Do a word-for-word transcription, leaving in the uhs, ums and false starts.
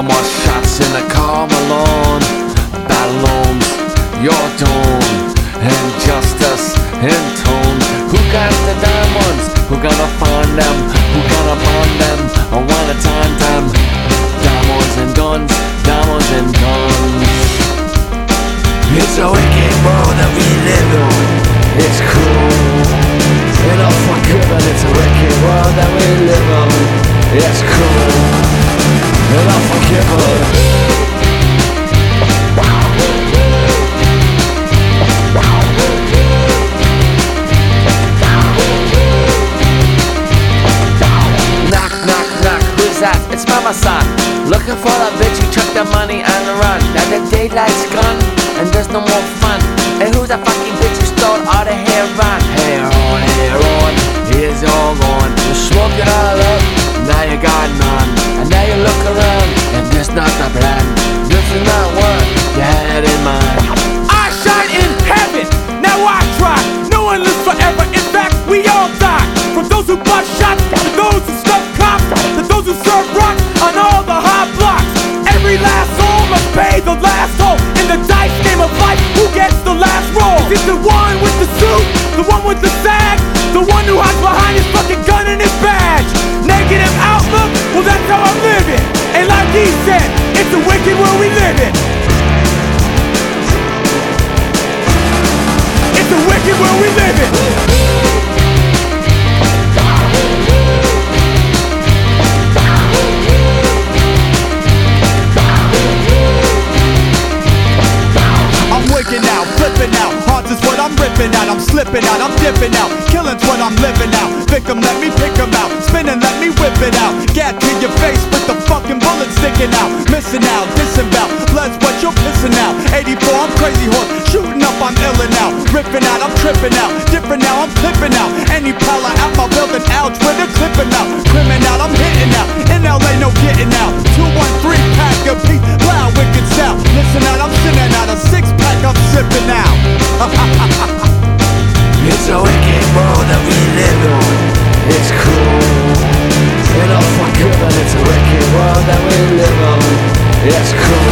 more shots in the car alone. Battle looms, your doom, injustice intoned. Who got the diamonds? Who gonna find them? Who gonna burn them? I wanna time them. Diamonds and guns, diamonds and guns. It's a wicked world that we live in. It's cruel and unforgiven. It's a wicked world that we live in. It's cruel and unforgiven. It's Mama Son, looking for a bitch who took the money and run. Now the daylight's gone and there's no more fun. And who's that fucking bitch who stole all the hair on? Hair on, hair on, it's all gone. You smoke it all up, now you got none. And now you look around and this not the plan. This is not what you had in mind. I shine in heaven, now I try. No one lives forever, in fact we all die. From those who bought shots, to those who stuck cops, to those who serve rock on all the hot blocks. Every last soul must pay the last toll. In the dice game of life, who gets the last roll? Is it the one with the suit, the one with the sag, the one who hides behind his fucking gun and his badge? Negative outlook, well that's how I'm living. And like he said, it's a wicked world we live in. It's a wicked world we live in. Now, flipping out, hearts is what I'm ripping out. I'm slipping out, I'm dipping out. Killing's what I'm living out. Victim, let me pick 'em out. Spinning, let me whip it out. Gat to your face with the fucking bullet sticking out. Missing out, disembowel, blood's what you're pissing out. eighty-four, I'm crazy horse, shooting up, I'm illin' out. Ripping out, I'm tripping out. Different now, I'm clipping out. Any pala out my building, ouch, where they're clipping out. Crimin' out, I'm hitting out. In L A, no getting out. two one three, pack a piece, loud, wicked sound. Listen out, I'm sitting out a six pack, I'm sipping out. It's a wicked world that we live in. It's cruel and unforgiven. It's a wicked world that we live in. It's cruel.